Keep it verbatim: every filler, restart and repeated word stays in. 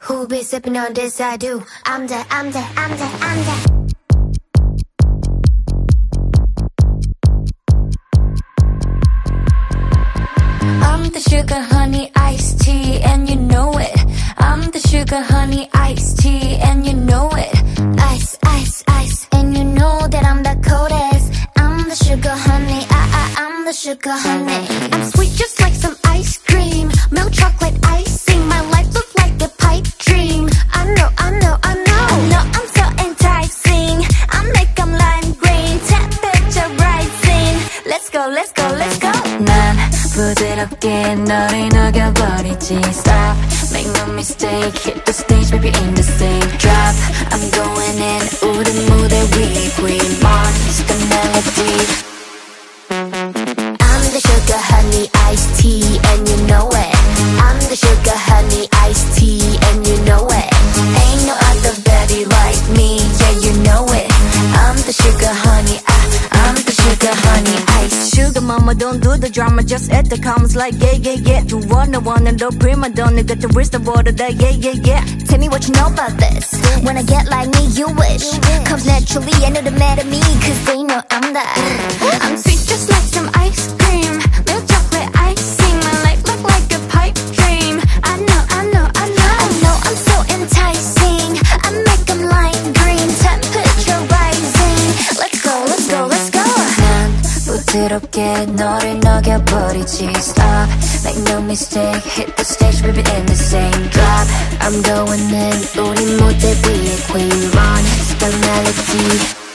Who be sipping on this? I do. I'm the, I'm the, I'm the, I'm the. I'm the sugar honey iced tea and you know it. I'm the sugar honey iced tea and you know it. Ice, ice, ice, and you know that I'm the coldest. I'm the sugar honey, I, I, I'm the sugar honey. I'm sweet just like some ice cream, milk chocolate icing. My life looks like a pipe dream. I know, I know, I know. I know I'm so enticing. I make them lime green, temperature rising. Let's go, let's go, let's go. 난 부드럽게 너를 녹여버리지. Stop, make no mistake. Hit the stage, baby, in the same drop. I'm going in. 우리 무대 위에 queen monster melody. I'm the sugar honey iced tea and you know it. I'm the sugar honey iced tea and you know it. Ain't no other baby like me, yeah, you know it. I'm the sugar honey, I, I'm the sugar honey ice. Sugar mama, don't do the drama, just add the comments like yeah, yeah, yeah. You wanna, wanna, the prima donna, got to reach the border, that yeah, yeah, yeah. Tell me what you know about this. When I get like me, you wish. Comes naturally, ain't no mad at me, cause they know I'm the. I'm sweet just like some ice cream, milk chocolate icing. My life look like a pipe dream. I know, I know, I know. I know I'm so enticing. I make them lime green, temperature rising. Let's go, let's go, let's go. 난 부드럽게 너를 녹여버리지. Stop, make no mistake. Hit the stage, baby, in the same drop. I'm going in. 우리 무대 위에 queen monster melody.